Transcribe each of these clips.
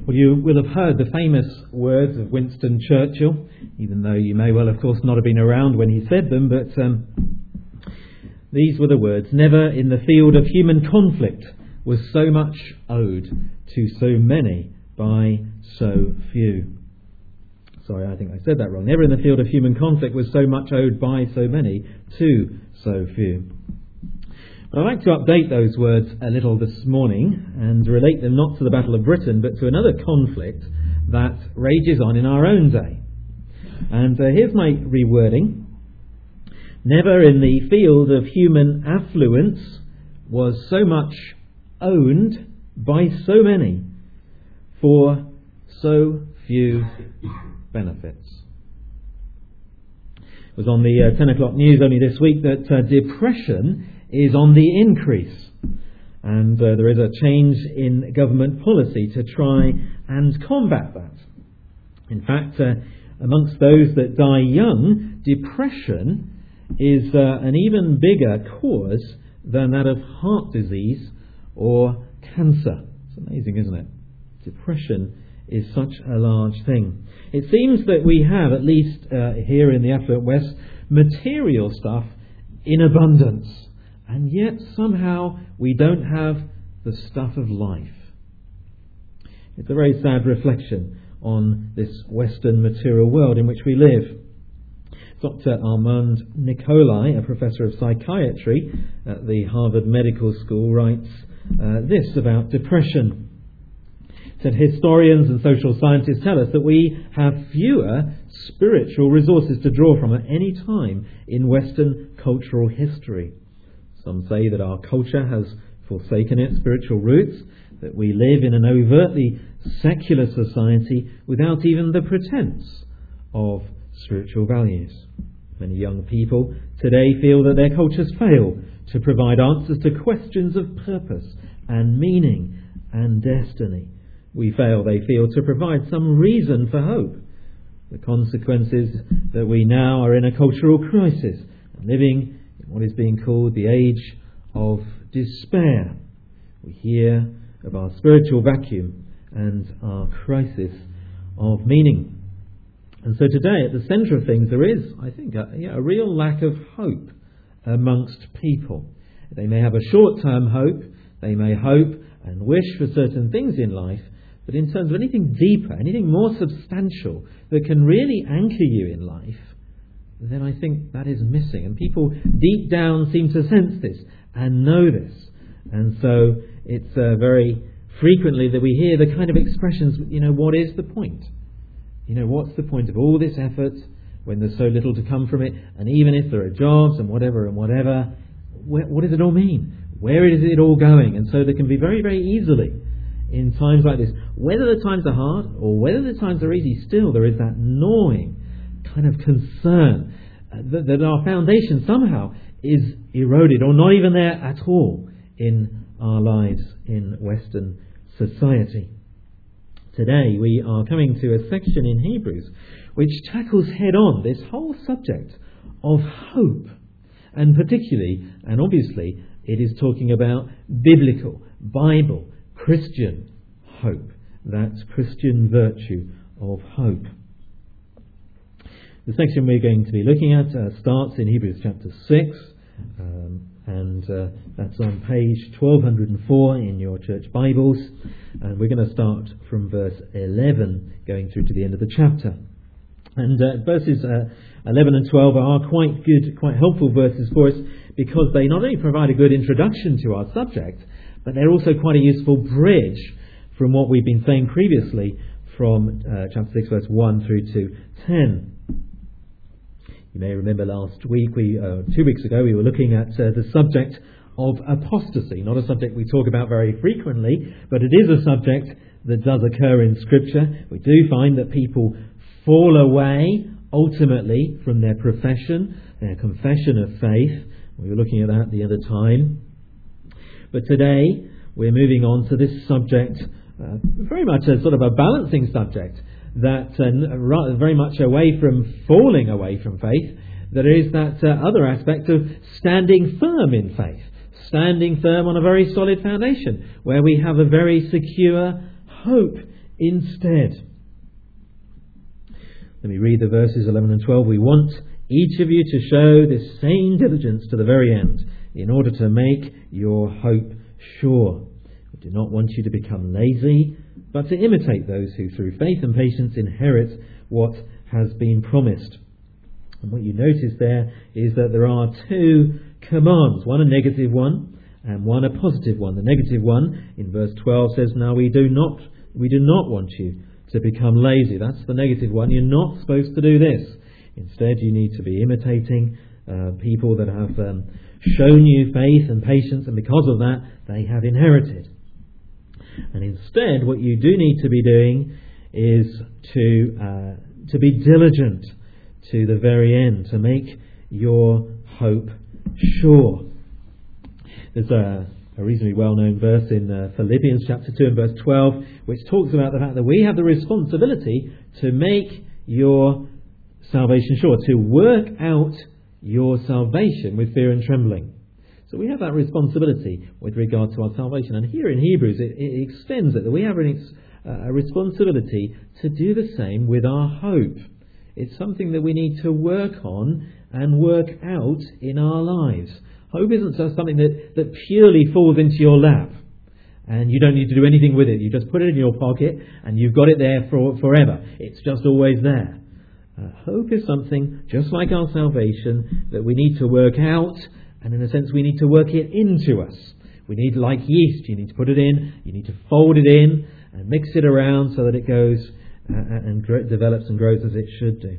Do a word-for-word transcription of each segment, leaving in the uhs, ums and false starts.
Well, you will have heard the famous words of Winston Churchill, even though you may well, of course, not have been around when he said them, but um, these were the words: "Never in the field of human conflict was so much owed to so many by so few." Sorry, I think I said that wrong. Never in the field of human conflict was so much owed by so many to so few. But I'd like to update those words a little this morning and relate them not to the Battle of Britain, but to another conflict that rages on in our own day. And uh, here's my rewording. Never in the field of human affluence was so much owned by so many for so few benefits. It was on the uh, ten o'clock news only this week that uh, depression is on the increase, and uh, there is a change in government policy to try and combat that. In fact, uh, amongst those that die young, depression is uh, an even bigger cause than that of heart disease or cancer. It's amazing, isn't it? Depression is such a large thing. It seems that we have, at least uh, here in the affluent West, material stuff in abundance. And yet somehow we don't have the stuff of life. It's a very sad reflection on this Western material world in which we live. Doctor Armand Nicolai, a professor of psychiatry at the Harvard Medical School, writes uh, this about depression. He said, "Historians and social scientists tell us that we have fewer spiritual resources to draw from at any time in Western cultural history. Some say that our culture has forsaken its spiritual roots, that we live in an overtly secular society without even the pretense of spiritual values. Many young people today feel that their cultures fail to provide answers to questions of purpose and meaning and destiny. We fail, they feel, to provide some reason for hope. The consequence is that we now are in a cultural crisis, living what is being called the age of despair. We hear of our spiritual vacuum and our crisis of meaning." And so today, at the centre of things, there is, I think, a, yeah, a real lack of hope amongst people. They may have a short-term hope, they may hope and wish for certain things in life, but in terms of anything deeper, anything more substantial that can really anchor you in life, then I think that is missing. And people deep down seem to sense this and know this. And so it's uh, very frequently that we hear the kind of expressions, you know, what is the point? You know, what's the point of all this effort when there's so little to come from it? And even if there are jobs and whatever and whatever, wh- what does it all mean? Where is it all going? And so there can be very, very easily in times like this, whether the times are hard or whether the times are easy, still there is that gnawing kind of concern uh, that, that our foundation somehow is eroded or not even there at all in our lives in Western society. Today we are coming to a section in Hebrews which tackles head on this whole subject of hope, and particularly and obviously it is talking about biblical, Bible, Christian hope, that Christian virtue of hope. The section we're going to be looking at uh, starts in Hebrews chapter six, um, and uh, that's on page twelve oh four in your church Bibles, and we're going to start from verse eleven going through to the end of the chapter. And uh, verses uh, eleven and twelve are quite good, quite helpful verses for us, because they not only provide a good introduction to our subject, but they're also quite a useful bridge from what we've been saying previously from uh, chapter six verse one through to ten. You may remember last week, we uh, two weeks ago, we were looking at uh, the subject of apostasy. Not a subject we talk about very frequently, but it is a subject that does occur in Scripture. We do find that people fall away ultimately from their profession, their confession of faith. We were looking at that the other time. But today we're moving on to this subject, uh, very much a sort of a balancing subject, that uh, very much away from falling away from faith, there is that uh, other aspect of standing firm in faith, standing firm on a very solid foundation, where we have a very secure hope instead. Let me read the verses eleven and twelve. We want each of you to show this same diligence to the very end, in order to make your hope sure. We do not want you to become lazy, but to imitate those who through faith and patience inherit what has been promised. And what you notice there is that there are two commands, one a negative one and one a positive one. The negative one in verse twelve says, "Now we do not we do not want you to become lazy." That's the negative one. You're not supposed to do this. Instead, you need to be imitating uh, people that have um, shown you faith and patience, and because of that, they have inherited. And instead, what you do need to be doing is to uh, to be diligent to the very end, to make your hope sure. There's a, a reasonably well-known verse in uh, Philippians chapter two and verse twelve, which talks about the fact that we have the responsibility to make your salvation sure, to work out your salvation with fear and trembling. So we have that responsibility with regard to our salvation. And here in Hebrews, it, it extends it, that we have an ex, uh, a responsibility to do the same with our hope. It's something that we need to work on and work out in our lives. Hope isn't just something that, that purely falls into your lap and you don't need to do anything with it. You just put it in your pocket and you've got it there for forever. It's just always there. Uh, hope is something, just like our salvation, that we need to work out, and in a sense we need to work it into us. We need, like yeast, you need to put it in, you need to fold it in and mix it around so that it goes uh, and gr- develops and grows as it should do.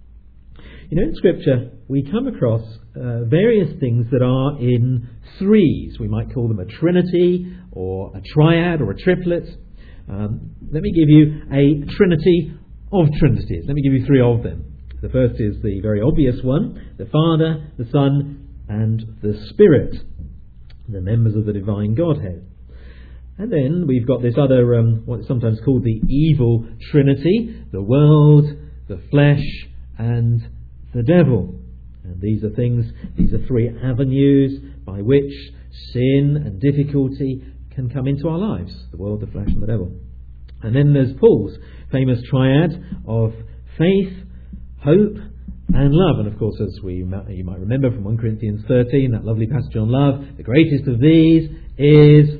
You know, in Scripture we come across uh, various things that are in threes. We might call them a trinity or a triad or a triplet. Um, let me give you a trinity of trinities. Let me give you three of them. The first is the very obvious one, the Father, the Son, and the Spirit, the members of the divine Godhead. And then we've got this other, um, what's sometimes called the evil trinity, the world, the flesh, and the devil. And these are things, these are three avenues by which sin and difficulty can come into our lives, the world, the flesh, and the devil. And then there's Paul's famous triad of faith, hope, and love. And of course, as we you might remember from First Corinthians thirteen, that lovely passage on love, the greatest of these is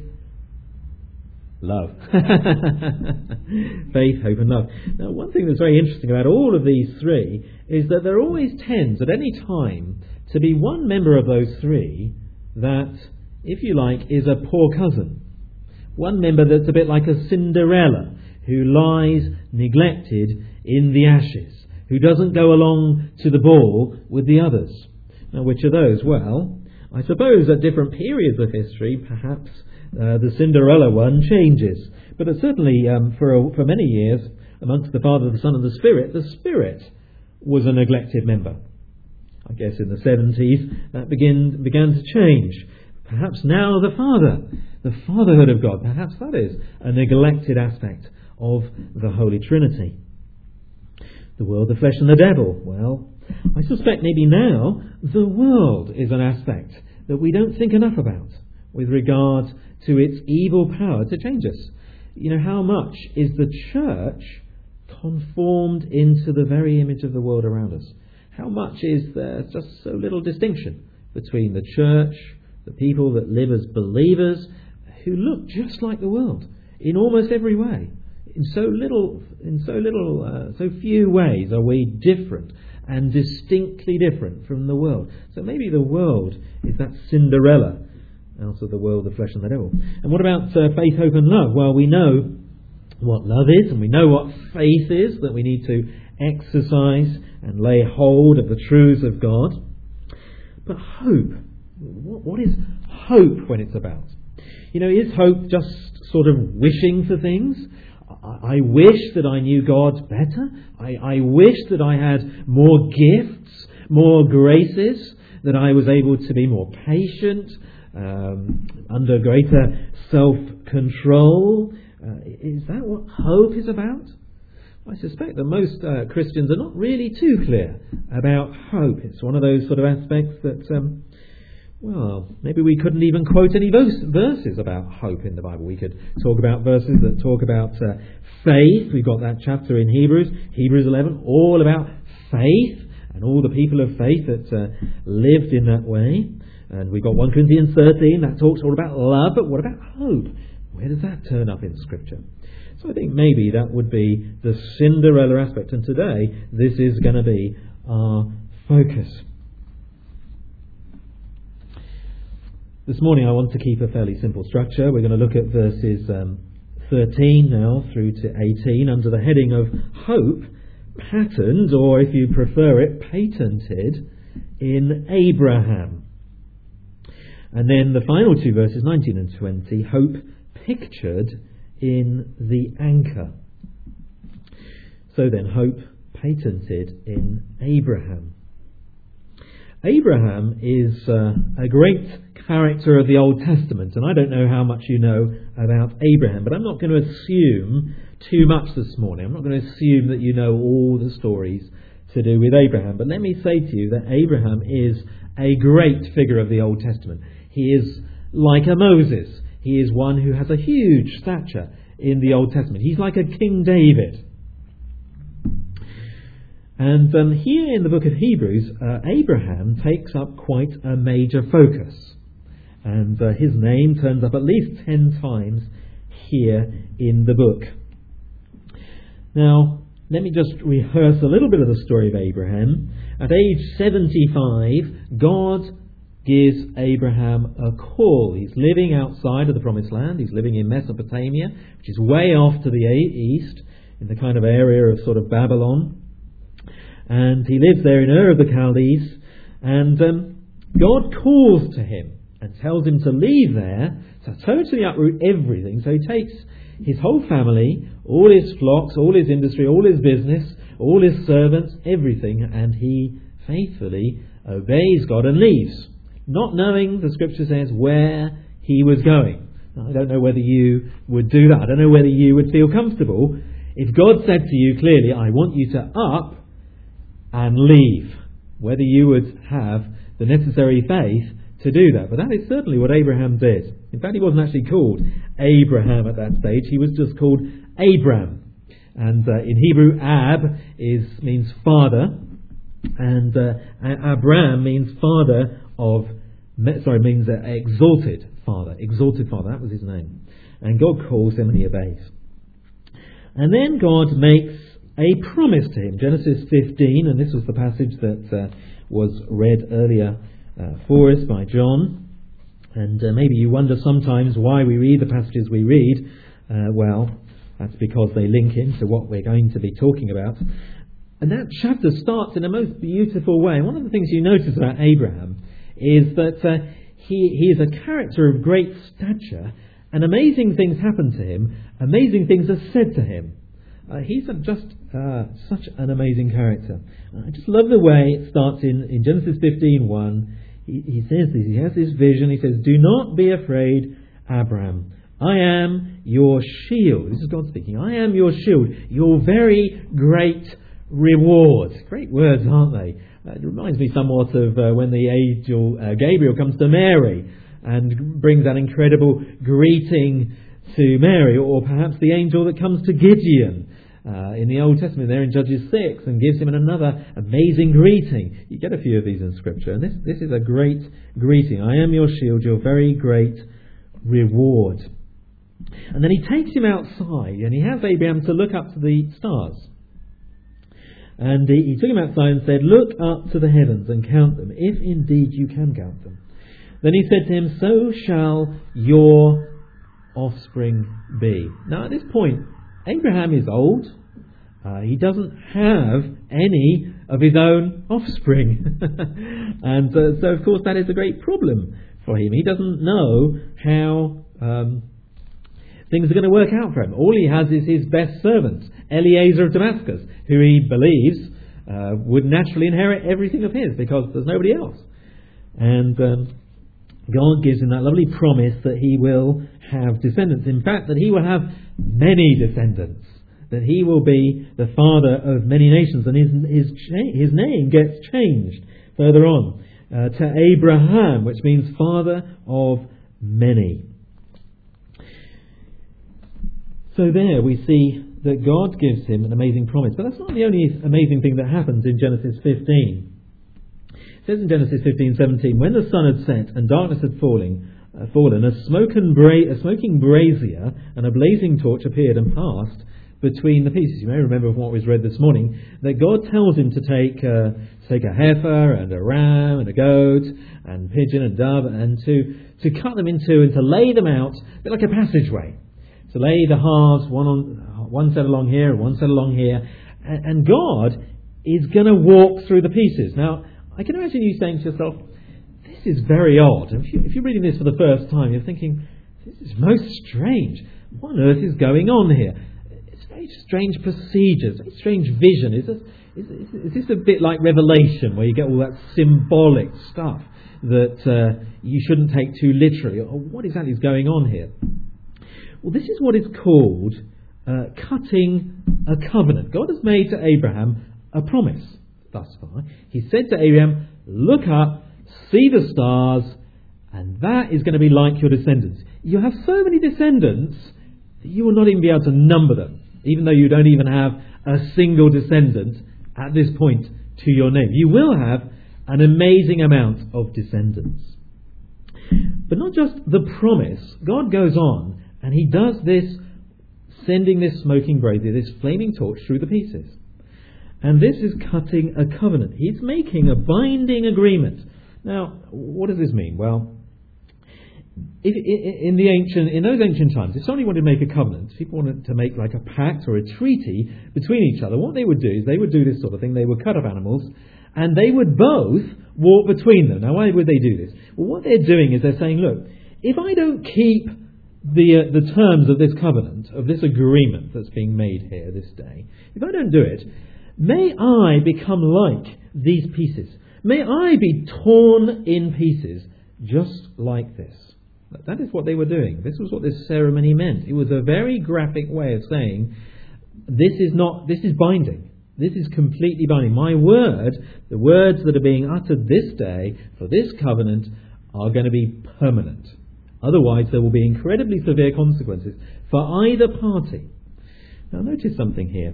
love. Faith, hope, and love. Now, one thing that's very interesting about all of these three is that there always tends, at any time, to be one member of those three that, if you like, is a poor cousin. One member that's a bit like a Cinderella, who lies neglected in the ashes, who doesn't go along to the ball with the others. Now, which are those? Well, I suppose at different periods of history, perhaps uh, the Cinderella one changes. But it certainly, um, for, a, for many years, amongst the Father, the Son, and the Spirit, the Spirit was a neglected member. I guess in the seventies, that begin, began to change. Perhaps now the Father, the fatherhood of God, perhaps that is a neglected aspect of the Holy Trinity. The world, the flesh, and the devil. Well, I suspect maybe now the world is an aspect that we don't think enough about with regard to its evil power to change us. You know, how much is the church conformed into the very image of the world around us? How much is there just so little distinction between the church, the people that live as believers, who look just like the world in almost every way? In so little, in so little, uh, so few ways are we different and distinctly different from the world. So maybe the world is that Cinderella out of the world, the flesh, and the devil. And what about uh, faith, hope, and love? Well, we know what love is, and we know what faith is, that we need to exercise and lay hold of the truths of God. But hope, what, what is hope when it's about? You know, is hope just sort of wishing for things? I wish that I knew God better. I, I wish that I had more gifts, more graces, that I was able to be more patient, um, under greater self-control. Uh, is that what hope is about? I suspect that most uh, Christians are not really too clear about hope. It's one of those sort of aspects that um, Well, maybe we couldn't even quote any verse, verses about hope in the Bible. We could talk about verses that talk about uh, faith. We've got that chapter in Hebrews, Hebrews eleven, all about faith and all the people of faith that uh, lived in that way. And we've got First Corinthians thirteen, that talks all about love, but what about hope? Where does that turn up in Scripture? So I think maybe that would be the Cinderella aspect, and today this is going to be our focus. This morning I want to keep a fairly simple structure. We're going to look at verses um, thirteen now through to eighteen under the heading of hope patterned, or if you prefer it, patented in Abraham. And then the final two verses, nineteen and twenty, hope pictured in the anchor. So then, hope patented in Abraham. Abraham is uh, a great character of the Old Testament, and I don't know how much you know about Abraham, but I'm not going to assume too much this morning. I'm not going to assume that you know all the stories to do with Abraham, but let me say to you that Abraham is a great figure of the Old Testament. He is like a Moses. He is one who has a huge stature in the Old Testament. He's like a King David. And um, here in the book of Hebrews, uh, Abraham takes up quite a major focus. And uh, his name turns up at least ten times here in the book. Now, let me just rehearse a little bit of the story of Abraham. At age seventy-five, God gives Abraham a call. He's living outside of the Promised Land. He's living in Mesopotamia, which is way off to the east, in the kind of area of sort of Babylon. And he lives there in Ur of the Chaldees. And um, God calls to him and tells him to leave there, to totally uproot everything. So he takes his whole family, all his flocks, all his industry, all his business, all his servants, everything, and he faithfully obeys God and leaves, not knowing, the Scripture says, where he was going. Now, I don't know whether you would do that. I don't know whether you would feel comfortable if God said to you clearly, I want you to up and leave, whether you would have the necessary faith to do that. But that is certainly what Abraham did. In fact, he wasn't actually called Abraham at that stage. He was just called Abram. And uh, in Hebrew, Ab is means father, and uh, Abram means father of, sorry, means uh, exalted father. Exalted father, that was his name. And God calls him and he obeys. And then God makes a promise to him. Genesis fifteen, and this was the passage that uh, was read earlier uh, for us by John. And uh, maybe you wonder sometimes why we read the passages we read. Uh, well, that's because they link into what we're going to be talking about. And that chapter starts in a most beautiful way. One of the things you notice about Abraham is that uh, he, he is a character of great stature, and amazing things happen to him. Amazing things are said to him. Uh, he's a, just uh, such an amazing character. I just love the way it starts in, in Genesis fifteen one. He, he says this, he has this vision. He says, do not be afraid, Abraham. I am your shield. This is God speaking. I am your shield, your very great reward. Great words, aren't they? Uh, it reminds me somewhat of uh, when the angel uh, Gabriel comes to Mary and brings that incredible greeting to Mary, or perhaps the angel that comes to Gideon uh, in the Old Testament there in Judges six and gives him another amazing greeting. You get a few of these in Scripture, and this, this is a great greeting. I am your shield, your very great reward. And then he takes him outside and he has Abraham to look up to the stars. And he, he took him outside and said, look up to the heavens and count them, if indeed you can count them. Then he said to him, so shall your offspring be. Now at this point, Abraham is old. Uh, he doesn't have any of his own offspring. and uh, so of course that is a great problem for him. He doesn't know how um, things are going to work out for him. All he has is his best servant, Eliezer of Damascus, who he believes uh, would naturally inherit everything of his because there's nobody else. And um, God gives him that lovely promise that he will have descendants. In fact, that he will have many descendants. That he will be the father of many nations. And his his, cha- his name gets changed further on. uh, to Abraham, which means father of many. So there we see that God gives him an amazing promise. But that's not the only amazing thing that happens in Genesis fifteen. It says in Genesis fifteen seventeen, when the sun had set and darkness had fallen, uh, fallen a, smoke and bra- a smoking brazier and a blazing torch appeared and passed between the pieces. You may remember from what was read this morning that God tells him to take uh, take a heifer and a ram and a goat and pigeon and dove and to, to cut them into and to lay them out a bit like a passageway. To lay the halves, one on one set along here, one set along here, and, and God is going to walk through the pieces. Now, I can imagine you saying to yourself, "This is very odd." If, you, if you're reading this for the first time, you're thinking, "This is most strange. What on earth is going on here? It's very strange procedures, very strange vision. Is this, is, is, is this a bit like Revelation, where you get all that symbolic stuff that uh, you shouldn't take too literally? Or what exactly is going on here?" Well, this is what is called uh, cutting a covenant. God has made to Abraham a promise thus far. He said to Abraham, look up, see the stars, and that is going to be like your descendants. You have so many descendants that you will not even be able to number them, even though you don't even have a single descendant at this point to your name. You will have an amazing amount of descendants. But not just the promise. God goes on and he does this, sending this smoking brazier, this flaming torch through the pieces. And this is cutting a covenant. He's making a binding agreement. Now, what does this mean? Well, if, in the ancient, in those ancient times, if somebody wanted to make a covenant, people wanted to make like a pact or a treaty between each other, what they would do is they would do this sort of thing. They would cut up animals, and they would both walk between them. Now, why would they do this? Well, what they're doing is they're saying, look, if I don't keep the uh, the terms of this covenant, of this agreement that's being made here this day, if I don't do it, may I become like these pieces. May I be torn in pieces just like this. That is what they were doing. This was what this ceremony meant. It was a very graphic way of saying, this is not, this is binding. This is completely binding. My word, the words that are being uttered this day for this covenant are going to be permanent. Otherwise, there will be incredibly severe consequences for either party. Now, notice something here.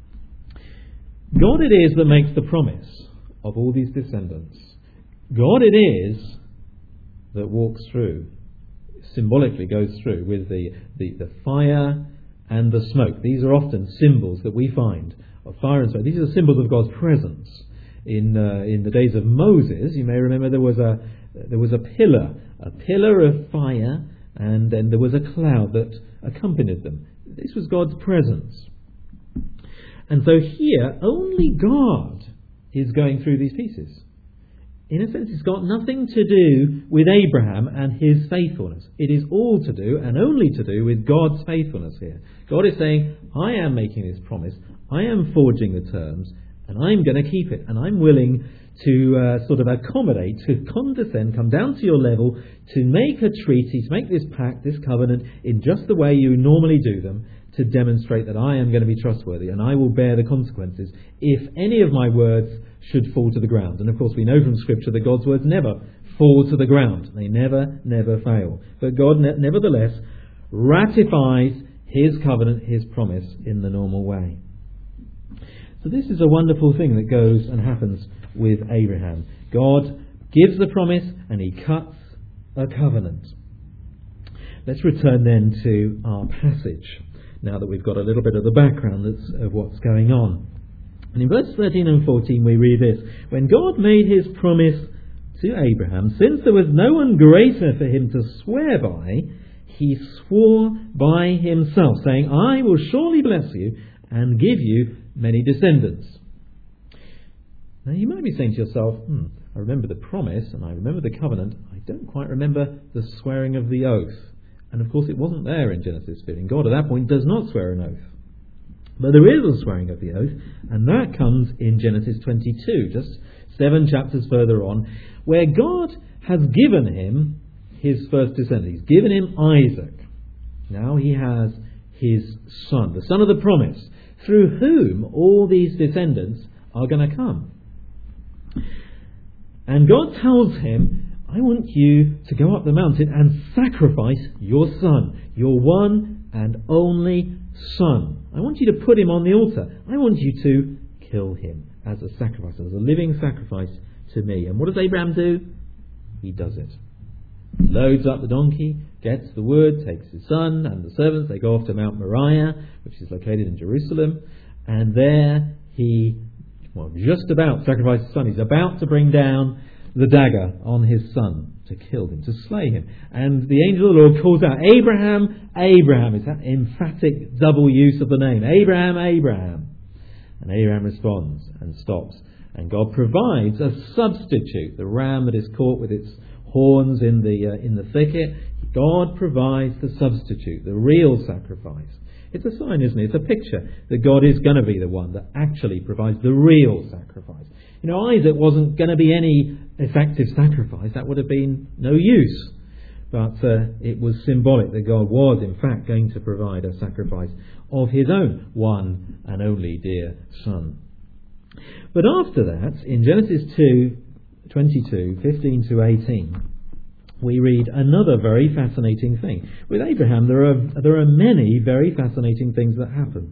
God it is that makes the promise of all these descendants. God it is that walks through, symbolically goes through with the, the, the fire and the smoke. These are often symbols that we find of fire and smoke. These are symbols of God's presence. In uh, in the days of Moses, you may remember there was a there was a pillar, a pillar of fire, and then there was a cloud that accompanied them. This was God's presence. And so here, only God is going through these pieces. In a sense, it's got nothing to do with Abraham and his faithfulness. It is all to do, and only to do, with God's faithfulness here. God is saying, I am making this promise, I am forging the terms, and I'm going to keep it, and I'm willing to uh, sort of accommodate, to condescend, come down to your level, to make a treaty, to make this pact, this covenant, in just the way you normally do them, to demonstrate that I am going to be trustworthy, and I will bear the consequences if any of my words should fall to the ground. And of course we know from Scripture that God's words never fall to the ground. They never, never fail. But God ne- nevertheless ratifies his covenant, his promise, in the normal way. So this is a wonderful thing that goes and happens with Abraham. God gives the promise and he cuts a covenant. Let's return then to our passage, now that we've got a little bit of the background that's, of what's going on. And in verse thirteen and fourteen we read this: when God made his promise to Abraham, since there was no one greater for him to swear by, he swore by himself, saying, I will surely bless you and give you many descendants. Now you might be saying to yourself, hmm, I remember the promise and I remember the covenant, I don't quite remember the swearing of the oath. And of course it wasn't there in Genesis fifteen. God at that point does not swear an oath. But there is a swearing of the oath, and that comes in Genesis twenty-two, just seven chapters further on, where God has given him his first descendant. He's given him Isaac. Now he has his son, the son of the promise, through whom all these descendants are going to come. And God tells him, I want you to go up the mountain and sacrifice your son, your one and only son. I want you to put him on the altar. I want you to kill him as a sacrifice, as a living sacrifice to me. And what does Abraham do? He does it. He loads up the donkey, gets the wood, takes his son and the servants. They go off to Mount Moriah, which is located in Jerusalem. And there he, well, just about sacrifices his son. He's about to bring down the dagger on his son to kill him, to slay him. And the angel of the Lord calls out, Abraham, Abraham. It's that emphatic double use of the name. Abraham, Abraham. And Abraham responds and stops. And God provides a substitute. The ram that is caught with its horns in the uh, in the thicket. God provides the substitute, the real sacrifice. It's a sign, isn't it? It's a picture that God is going to be the one that actually provides the real sacrifice. You know, Isaac wasn't going to be any effective sacrifice. That would have been no use. But uh, it was symbolic that God was, in fact, going to provide a sacrifice of his own one and only dear son. But after that, in Genesis two, twenty-two, fifteen to eighteen, we read another very fascinating thing. With Abraham, there are there are many very fascinating things that happen.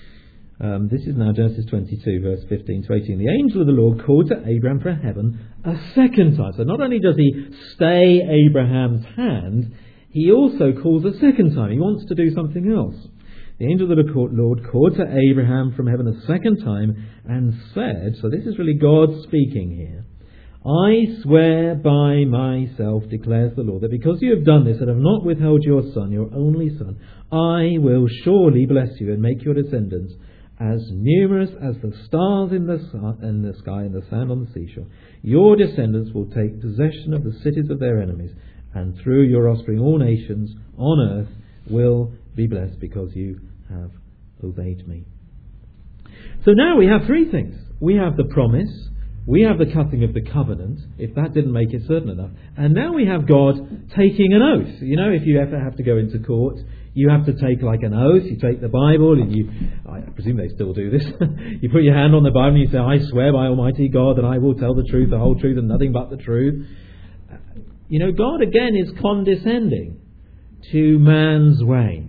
Um, this is now Genesis twenty-two, verse fifteen to eighteen. The angel of the Lord called to Abraham from heaven a second time. So not only does he stay Abraham's hand, he also calls a second time. He wants to do something else. The angel of the Lord called to Abraham from heaven a second time and said, so this is really God speaking here, I swear by myself, declares the Lord, that because you have done this and have not withheld your son, your only son, I will surely bless you and make your descendants as numerous as the stars in the, sun, in the sky and the sand on the seashore. Your descendants will take possession of the cities of their enemies, and through your offspring all nations on earth will be blessed because you have obeyed me. So now we have three things. We have the promise. We have the cutting of the covenant, if that didn't make it certain enough. And now we have God taking an oath. You know, if you ever have to go into court, you have to take like an oath. You take the Bible and you, I presume they still do this, you put your hand on the Bible and you say, I swear by Almighty God that I will tell the truth, the whole truth and nothing but the truth. You know, God again is condescending to man's ways.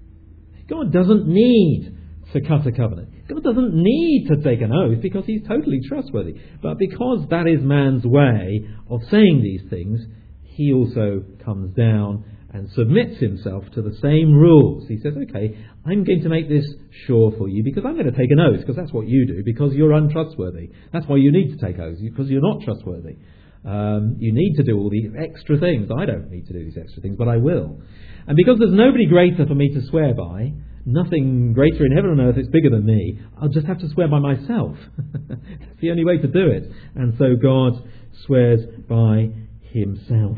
God doesn't need to cut a covenant. God doesn't need to take an oath because he's totally trustworthy. But because that is man's way of saying these things, he also comes down and submits himself to the same rules. He says, okay, I'm going to make this sure for you because I'm going to take an oath, because that's what you do, because you're untrustworthy. That's why you need to take oaths, because you're not trustworthy. Um, you need to do all these extra things. I don't need to do these extra things, but I will. And because there's nobody greater for me to swear by, nothing greater in heaven and earth is bigger than me, I'll just have to swear by myself. That's the only way to do it. And so God swears by himself.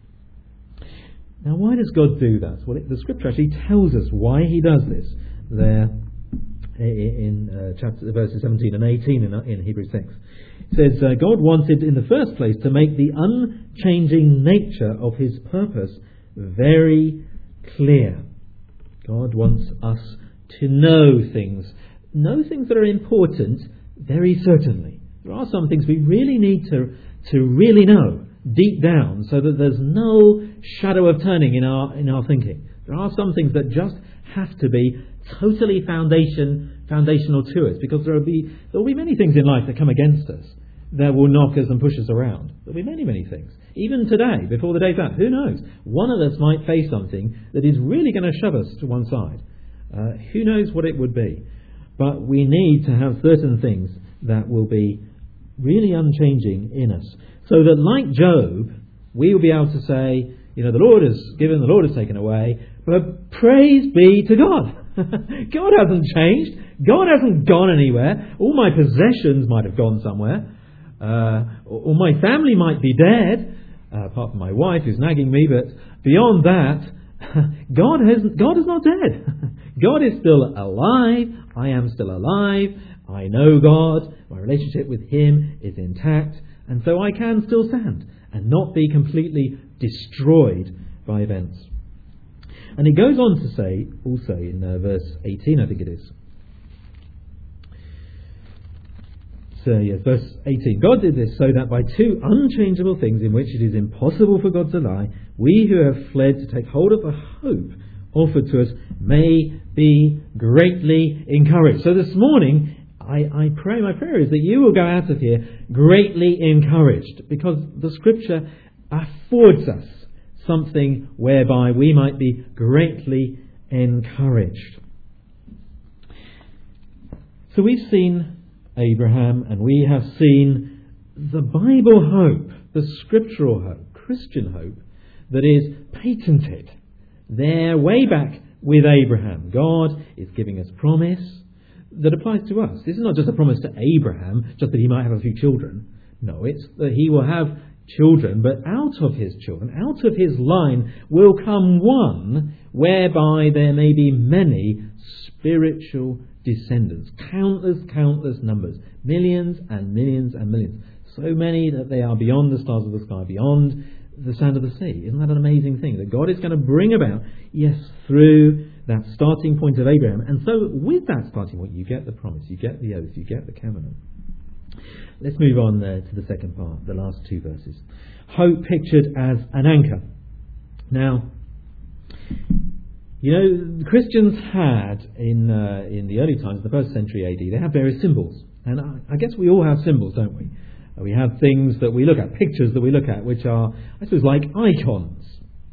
Now, why does God do that? Well, it, the Scripture actually tells us why he does this there in uh, chapter verses seventeen and eighteen in, in Hebrews six. It says, uh, God wanted in the first place to make the unchanging nature of his purpose very clear. God wants us to know things, know things that are important very certainly. There are some things we really need to, to really know deep down so that there's no shadow of turning in our in our thinking. There are some things that just have to be totally foundation foundational to us, because there will be there will be many things in life that come against us that will knock us and push us around. There will be many, many things. Even today, before the day's out, who knows? One of us might face something that is really going to shove us to one side. Uh, who knows what it would be? But we need to have certain things that will be really unchanging in us, so that like Job, we will be able to say, you know, the Lord has given, the Lord has taken away, but praise be to God. God hasn't changed. God hasn't gone anywhere. All my possessions might have gone somewhere. Uh, or my family might be dead, uh, apart from my wife who's nagging me, but beyond that, God has God is not dead. God is still alive. I am still alive. I know God. My relationship with him is intact. And so I can still stand and not be completely destroyed by events. And he goes on to say, also in uh, verse eighteen, I think it is, So yes, verse eighteen. God did this so that by two unchangeable things in which it is impossible for God to lie, we who have fled to take hold of the hope offered to us may be greatly encouraged. So this morning, I, I pray, my prayer is that you will go out of here greatly encouraged, because the Scripture affords us something whereby we might be greatly encouraged. So we've seen Abraham, and we have seen the Bible hope, the scriptural hope, Christian hope, that is patented there way back with Abraham. God is giving us promise that applies to us. This is not just a promise to Abraham, just that he might have a few children. No, it's that he will have children, but out of his children, out of his line, will come one whereby there may be many spiritual descendants. Countless, countless numbers. Millions and millions and millions. So many that they are beyond the stars of the sky, beyond the sand of the sea. Isn't that an amazing thing? That God is going to bring about, yes, through that starting point of Abraham. And so with that starting point, you get the promise, you get the oath, you get the covenant. Let's move on uh, to the second part, the last two verses. Hope pictured as an anchor. Now, you know, the Christians had, in uh, in the early times, the first century A D, they had various symbols. And I, I guess we all have symbols, don't we? We have things that we look at, pictures that we look at, which are, I suppose, like icons.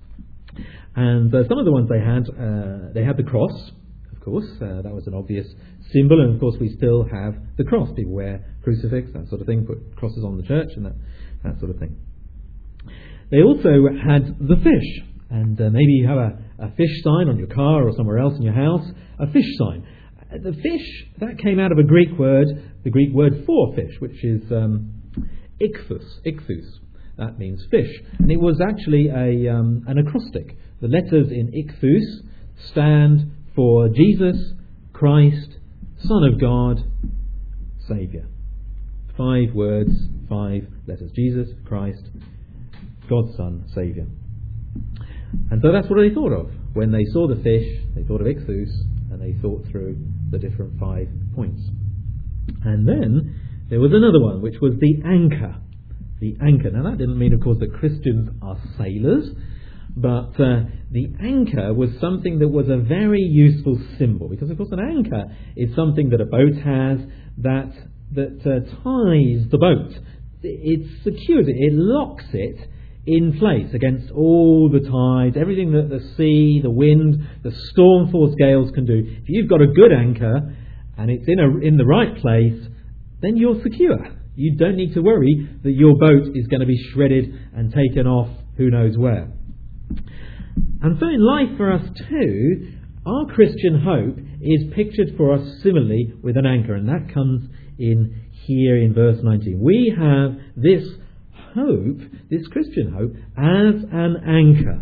And uh, some of the ones they had, uh, they had the cross, of course. Uh, that was an obvious symbol. And, of course, we still have the cross. People wear crucifix, that sort of thing, put crosses on the church and that, that sort of thing. They also had the fish. And uh, maybe you have a, a fish sign on your car or somewhere else in your house, a fish sign. The fish, that came out of a Greek word, the Greek word for fish, which is um, ichthus, ichthus. That means fish. And it was actually a um, an acrostic. The letters in ichthus stand for Jesus, Christ, Son of God, Saviour. Five words, five letters. Jesus, Christ, God's Son, Saviour. And so that's what they thought of. When they saw the fish, they thought of ichthus, and they thought through the different five points. And then there was another one, which was the anchor. The anchor. Now that didn't mean, of course, that Christians are sailors, but uh, the anchor was something that was a very useful symbol, because, of course, an anchor is something that a boat has that that uh, ties the boat. It secures it. It locks it in place against all the tides, everything that the sea, the wind, the storm-force gales can do. If you've got a good anchor and it's in a, in the right place, then you're secure. You don't need to worry that your boat is going to be shredded and taken off who knows where. And so in life for us too, our Christian hope is pictured for us similarly with an anchor, and that comes in here in verse nineteen. We have this hope, this Christian hope, as an anchor.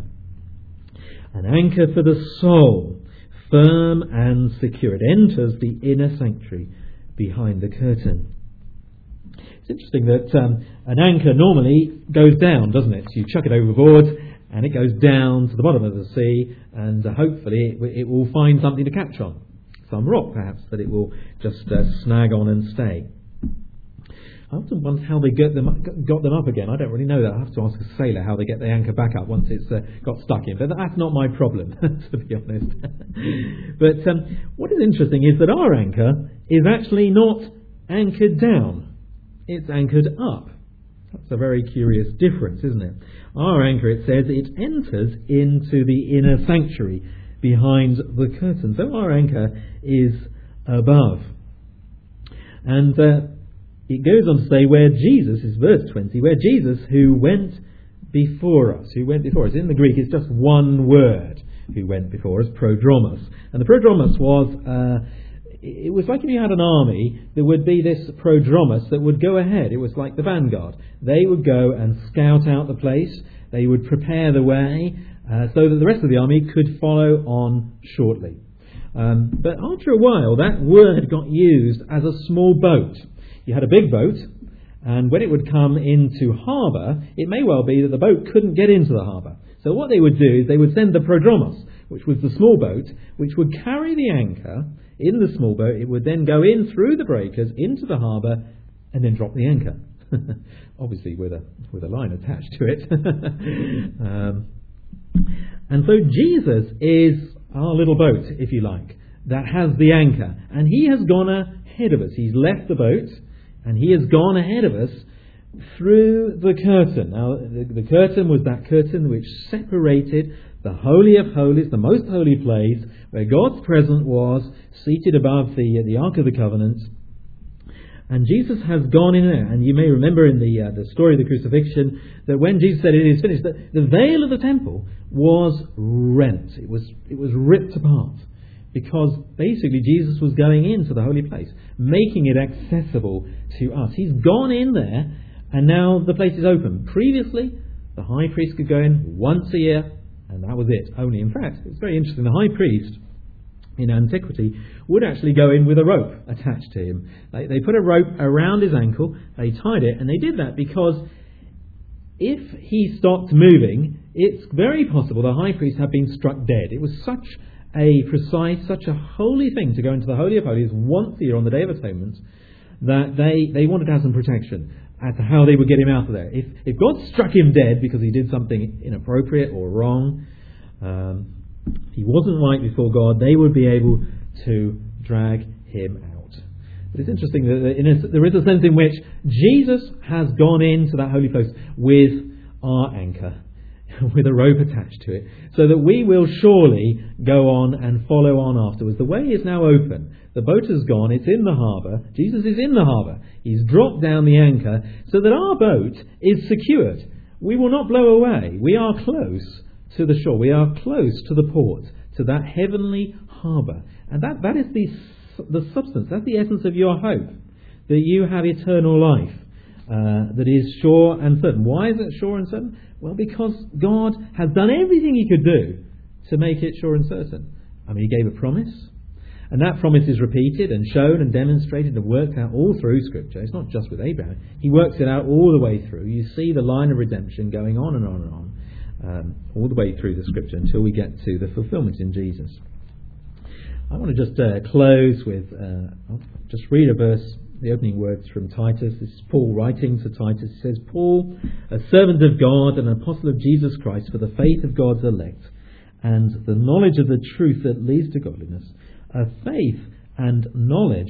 An anchor for the soul, firm and secure. It enters the inner sanctuary behind the curtain. It's interesting that um, an anchor normally goes down, doesn't it? You chuck it overboard and it goes down to the bottom of the sea, and uh, hopefully it, it will find something to catch on. Some rock perhaps that it will just uh, snag on and stay. I often wonder how they get them, got them up again. I don't really know that. I have to ask a sailor how they get the anchor back up once it's uh, got stuck in. But that's not my problem, to be honest. But um, what is interesting is that our anchor is actually not anchored down. It's anchored up. That's a very curious difference, isn't it? Our anchor, it says, it enters into the inner sanctuary behind the curtain. So our anchor is above. And Uh, It goes on to say where Jesus, is verse twenty, where Jesus who went before us, who went before us. In the Greek it's just one word, who went before us, prodromos. And the prodromos was, uh, it was like if you had an army, there would be this prodromos that would go ahead. It was like the vanguard. They would go and scout out the place. They would prepare the way uh, so that the rest of the army could follow on shortly. Um, but after a while, that word got used as a small boat. You had a big boat, and when it would come into harbour, it may well be that the boat couldn't get into the harbour. So what they would do is they would send the prodromos, which was the small boat, which would carry the anchor in the small boat. It would then go in through the breakers into the harbour, and then drop the anchor. Obviously with a with a line attached to it. um, and so Jesus is our little boat, if you like, that has the anchor. And he has gone ahead of us. He's left the boat and he has gone ahead of us through the curtain. Now, the, the curtain was that curtain which separated the Holy of Holies, the most holy place, where God's presence was, seated above the, the Ark of the Covenant. And Jesus has gone in there. And you may remember in the uh, the story of the crucifixion that when Jesus said it is finished, that the veil of the temple was rent. It was it was ripped apart. Because basically Jesus was going into the holy place, making it accessible to us. He's gone in there, and now the place is open. Previously, the high priest could go in once a year, and that was it. Only, in fact, it's very interesting. The high priest in antiquity would actually go in with a rope attached to him. They, they put a rope around his ankle, they tied it, and they did that because if he stopped moving, it's very possible the high priest had been struck dead. It was such a precise, such a holy thing to go into the Holy of Holies once a year on the Day of Atonement that they, they wanted to have some protection as to how they would get him out of there. If, if God struck him dead because he did something inappropriate or wrong, um, he wasn't right before God, they would be able to drag him out. But it's interesting that in a, there is a sense in which Jesus has gone into that holy place with our anchor, with a rope attached to it, so that we will surely go on and follow on afterwards. The way is now open. The boat has gone, it's in the harbour. Jesus is in the harbour. He's dropped down the anchor so that our boat is secured. We will not blow away. We are close to the shore. We are close to the port, to that heavenly harbour. And that, that is the, the substance, that's the essence of your hope, that you have eternal life uh, that is sure and certain. Why is it sure and certain? Well, because God has done everything he could do to make it sure and certain. I mean, he gave a promise, and that promise is repeated and shown and demonstrated and worked out all through Scripture. It's not just with Abraham. He works it out all the way through. You see the line of redemption going on and on and on, um, all the way through the Scripture until we get to the fulfillment in Jesus. I want to just uh, close with, uh, I'll just read a verse, the opening words from Titus. This is Paul writing to Titus. He says, Paul, a servant of God and an apostle of Jesus Christ for the faith of God's elect and the knowledge of the truth that leads to godliness, a faith and knowledge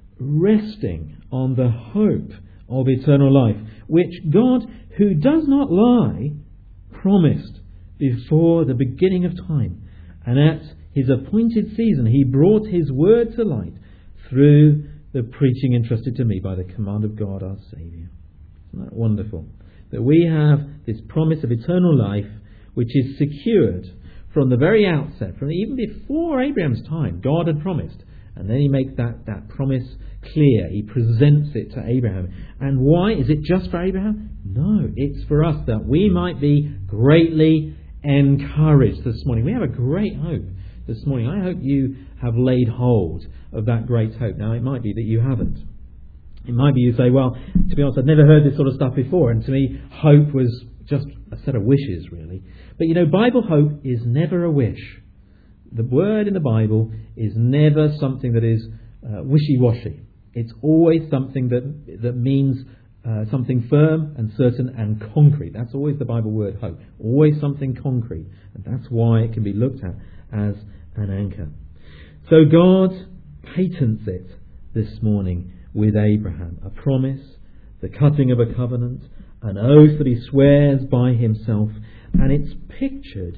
resting on the hope of eternal life, which God, who does not lie, promised before the beginning of time, and at his appointed season he brought his word to light through the preaching entrusted to me by the command of God our Saviour. Isn't that wonderful? That we have this promise of eternal life which is secured from the very outset, from even before Abraham's time. God had promised, and then he makes that, that promise clear. He presents it to Abraham. And why? Is it just for Abraham? No, it's for us, that we might be greatly encouraged this morning. We have a great hope this morning. I hope you have laid hold of that great hope. Now, it might be that you haven't. It might be you say, well, to be honest, I've never heard this sort of stuff before, and to me, hope was just a set of wishes, really. But you know, Bible hope is never a wish. The word in the Bible is never something that is uh, wishy-washy. It's always something that that means uh, something firm and certain and concrete. That's always the Bible word, hope. Always something concrete. And that's why it can be looked at as an anchor. So God patents it this morning with Abraham. A promise, the cutting of a covenant, an oath that he swears by himself, and it's pictured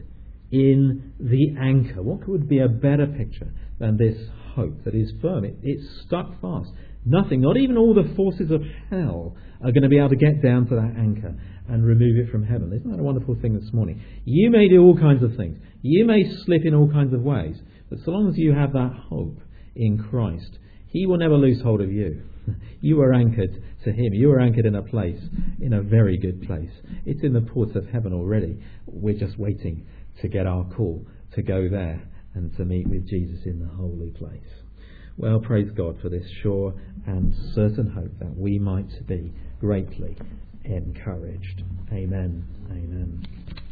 in the anchor. What could be a better picture than this hope that is firm? It, it's stuck fast. Nothing, not even all the forces of hell, are going to be able to get down to that anchor and remove it from heaven. Isn't that a wonderful thing this morning? You may do all kinds of things. You may slip in all kinds of ways. But so long as you have that hope in Christ, he will never lose hold of you. You are anchored to him. You are anchored in a place, in a very good place. It's in the ports of heaven already. We're just waiting to get our call to go there and to meet with Jesus in the holy place. Well, praise God for this sure and certain hope that we might be greatly encouraged. Amen. Amen.